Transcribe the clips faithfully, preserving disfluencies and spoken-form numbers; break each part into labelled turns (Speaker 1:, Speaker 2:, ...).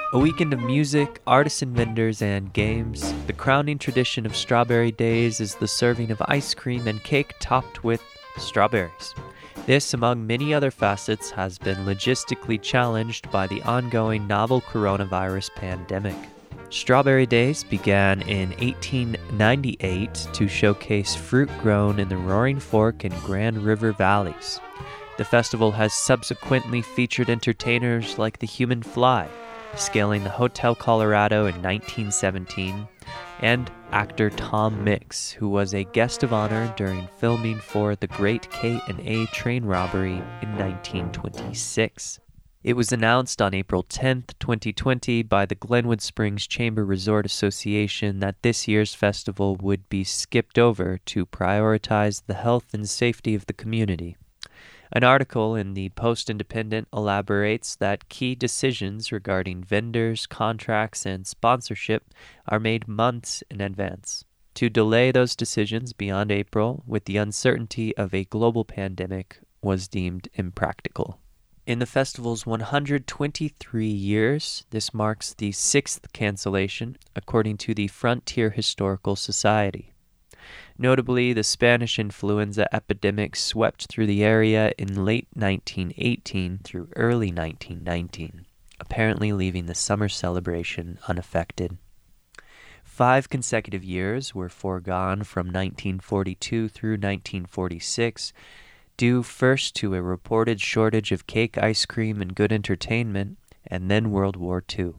Speaker 1: A weekend of music, artisan vendors, and games. The crowning tradition of Strawberry Days is the serving of ice cream and cake topped with strawberries. This, among many other facets, has been logistically challenged by the ongoing novel coronavirus pandemic. Strawberry Days began in eighteen ninety-eight to showcase fruit grown in the Roaring Fork and Grand River valleys. The festival has subsequently featured entertainers like the Human Fly, scaling the Hotel Colorado in nineteen seventeen, and actor Tom Mix, who was a guest of honor during filming for The Great K and A Train Robbery in nineteen twenty-six. It was announced on April tenth, twenty twenty by the Glenwood Springs Chamber Resort Association that this year's festival would be skipped over to prioritize the health and safety of the community. An article in the Post-Independent elaborates that key decisions regarding vendors, contracts, and sponsorship are made months in advance. To delay those decisions beyond April with the uncertainty of a global pandemic was deemed impractical. In the festival's one hundred twenty-three years, this marks the sixth cancellation, according to the Frontier Historical Society. Notably, the Spanish influenza epidemic swept through the area in late nineteen eighteen through early nineteen nineteen, apparently leaving the summer celebration unaffected. Five consecutive years were foregone from nineteen forty-two through nineteen forty-six, due first to a reported shortage of cake, ice cream, and good entertainment, and then World War Two.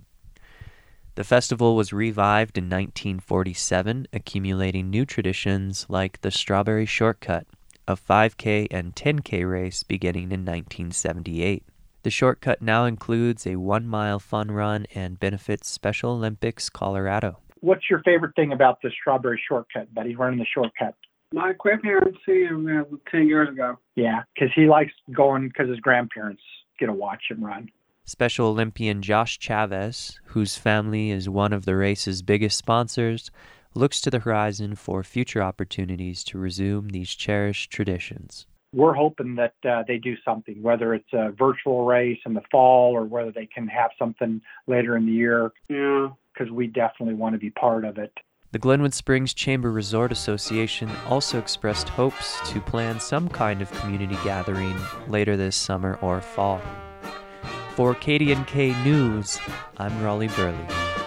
Speaker 1: The festival was revived in nineteen forty-seven, accumulating new traditions like the Strawberry Shortcut, a five K and ten K race beginning in nineteen seventy-eight. The shortcut now includes a one-mile fun run and benefits Special Olympics Colorado.
Speaker 2: What's your favorite thing about the Strawberry Shortcut, buddy, running the shortcut?
Speaker 3: My grandparents see him uh, ten years ago.
Speaker 2: Yeah, because he likes going because his grandparents get to watch him run.
Speaker 1: Special Olympian Josh Chavez, whose family is one of the race's biggest sponsors, looks to the horizon for future opportunities to resume these cherished traditions.
Speaker 2: We're hoping that uh, they do something, whether it's a virtual race in the fall or whether they can have something later in the year.
Speaker 3: Yeah.
Speaker 2: Because we definitely want to be part of it.
Speaker 1: The Glenwood Springs Chamber Resort Association also expressed hopes to plan some kind of community gathering later this summer or fall. For K D N K News, I'm Raleigh Burley.